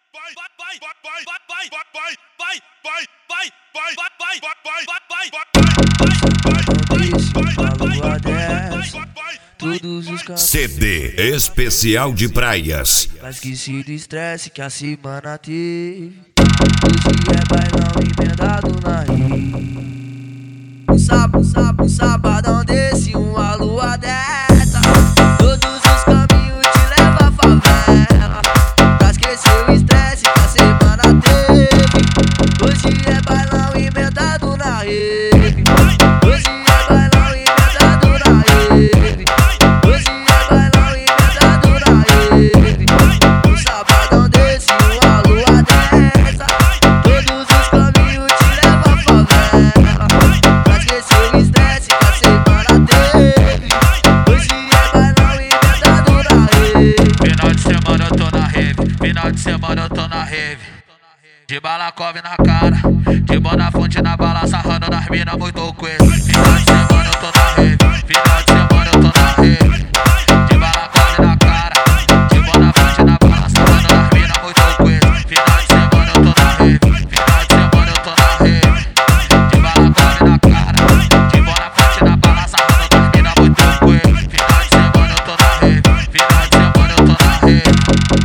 CD especial de praias. Pra esquecer do estresse que a semana teve. Hoje é bailão emendado na rede. Um sabadão desse, uma lua dessa. Todos os caminhos te levam à favela. Pra esquecer o estresse que a semana teve. Hoje é bailão emendado na rede. Hoje é bailão emendado na rede. Hoje é bailão emendado na rede. Um sabadão desse, uma lua dessa. Todos os caminhos te levam à favela. Pra esquecer o estresse que a semana teve. Hoje é bailão emendado na rede. Final de semana eu tô na rave, final de semana eu tô na rave. De balacove na cara, de Bonafonte na bala, sarrando nas minas muito coelho. Final de semana eu tô na rave, final de semana eu tô na rave. De balacove na cara, de Bonafonte na bala, sarrando nas minas muito coelho. Final de semana eu tô na rave, final de semana eu tô na rave. De balacove na cara, de Bonafonte na bala, sarrando nas minas muito coelho. Final de semana eu tô na rave, final de semana eu tô na rave.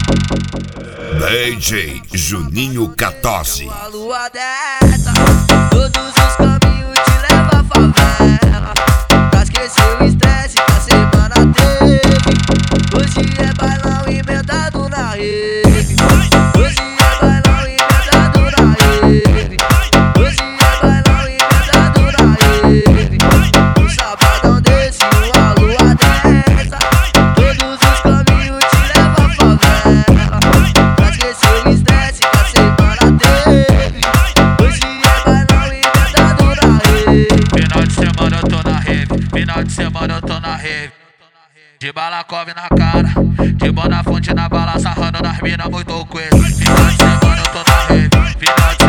DJ Juninho 14. Uma lua dessa, todos os caminhos te levam à favela. Pra esquecer o estresse que a semana teve. Hoje é bailão emendado na rede. Hoje é bailão emendado na rede. Hoje é bailão emendado na rede. Um sabadão desse, uma lua dessa. Todos os caminhos te levam à favela. Pra esquecer o estresse que a semana teve. Hoje é bailão emendado na rede. Final de semana eu tô na rave, final de semana eu tô na rave. De balacove na cara, de Bonafonte na bala, sarrando nas minas muito coelho. Final de semana eu tô na rave, final de